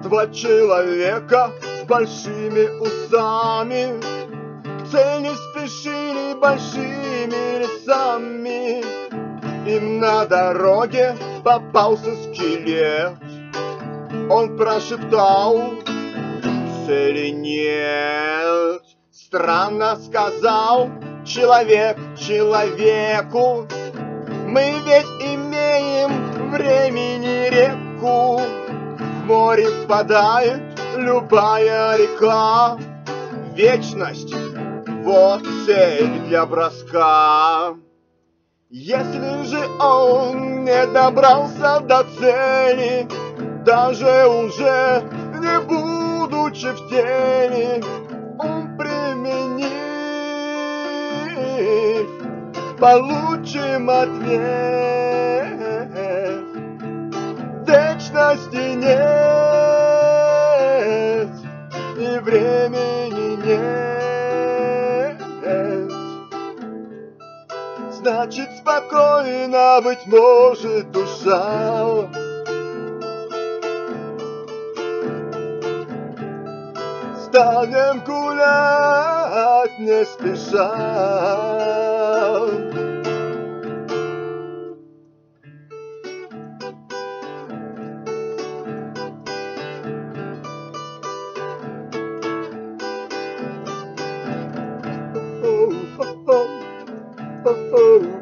Два человека с большими усами в цель не спешили большими лесами. Им на дороге попался скелет. Он прошептал: цели нет. Странно сказал человек человеку: мы ведь имеем времени реку. В море впадает любая река. Вечность — вот цель для броска. Если же он не добрался до цели, даже уже не будучи в теле, ум применив, получим ответ. Вечности нет, и времени нет. Значит, спокойно, быть может, душа. Станем гулять не спеша. Oh, oh, oh, oh, oh.